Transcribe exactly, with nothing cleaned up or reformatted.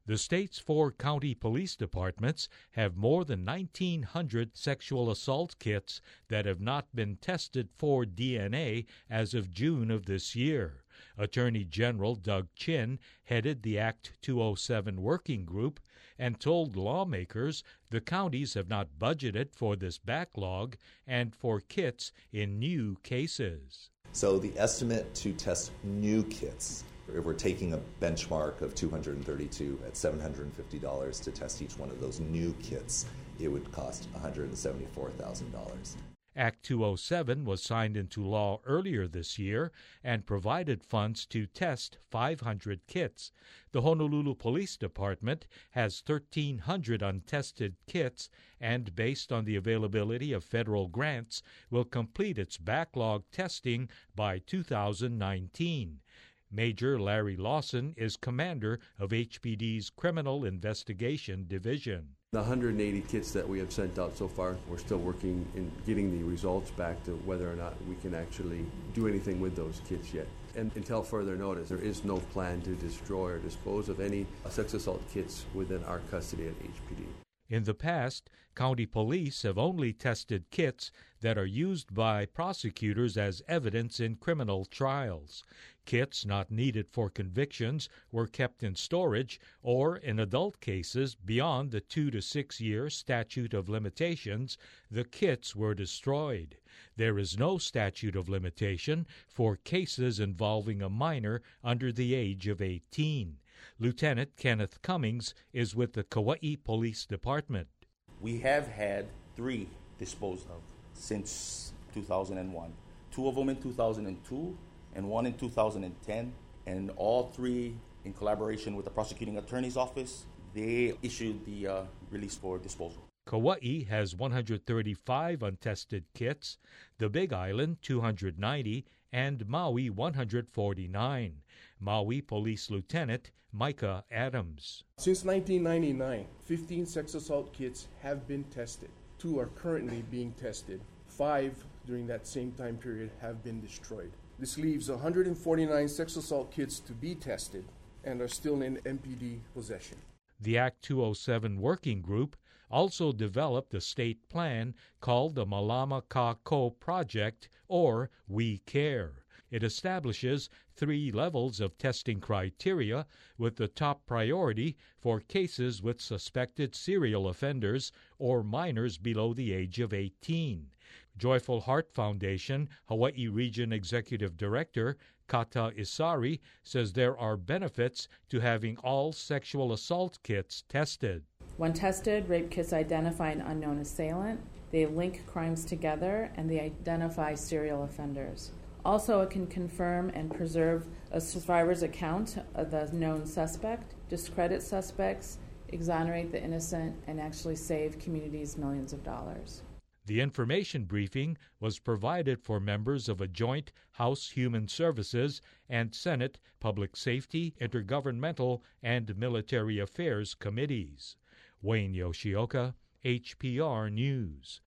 The state's four county police departments have more than nineteen hundred sexual assault kits that have not been tested for D N A as of June of this year. Attorney General Doug Chin headed the Act two oh seven working group and told lawmakers the counties have not budgeted for this backlog and for kits in new cases. So the estimate to test new kits, if we're taking a benchmark of two hundred thirty-two at seven hundred fifty dollars to test each one of those new kits, it would cost one hundred seventy-four thousand dollars. Act two oh seven was signed into law earlier this year and provided funds to test five hundred kits. The Honolulu Police Department has thirteen hundred untested kits and, based on the availability of federal grants, will complete its backlog testing by two thousand nineteen. Major Larry Lawson is commander of H P D's Criminal Investigation Division. The one hundred eighty kits that we have sent out so far, we're still working in getting the results back to whether or not we can actually do anything with those kits yet. And until further notice, there is no plan to destroy or dispose of any sex assault kits within our custody at H P D. In the past, county police have only tested kits that are used by prosecutors as evidence in criminal trials. Kits not needed for convictions were kept in storage or, in adult cases beyond the two to six year statute of limitations, the kits were destroyed. There is no statute of limitation for cases involving a minor under the age of eighteen. Lieutenant Kenneth Cummings is with the Kauai Police Department. We have had three disposed of since two thousand one. Two of them in two thousand two and one in two thousand ten. And all three, in collaboration with the prosecuting attorney's office, they issued the uh, release for disposal. Kauai has one hundred thirty-five untested kits, the Big Island two hundred ninety, and Maui one hundred forty-nine. Maui Police Lieutenant Micah Adams. Since nineteen ninety-nine, fifteen sex assault kits have been tested. Two are currently being tested. Five during that same time period have been destroyed. This leaves one hundred forty-nine sex assault kits to be tested and are still in M P D possession. The Act two oh seven Working Group also developed a state plan called the Malama Ka Ko Project, or We Care. It establishes three levels of testing criteria, with the top priority for cases with suspected serial offenders or minors below the age of eighteen. Joyful Heart Foundation Hawaii Region Executive Director Kata Isari says there are benefits to having all sexual assault kits tested. When tested, rape kits identify an unknown assailant, they link crimes together, and they identify serial offenders. Also, it can confirm and preserve a survivor's account of the known suspect, discredit suspects, exonerate the innocent, and actually save communities millions of dollars. The information briefing was provided for members of a joint House Human Services and Senate Public Safety, Intergovernmental, and Military Affairs committees. Wayne Yoshioka, H P R News.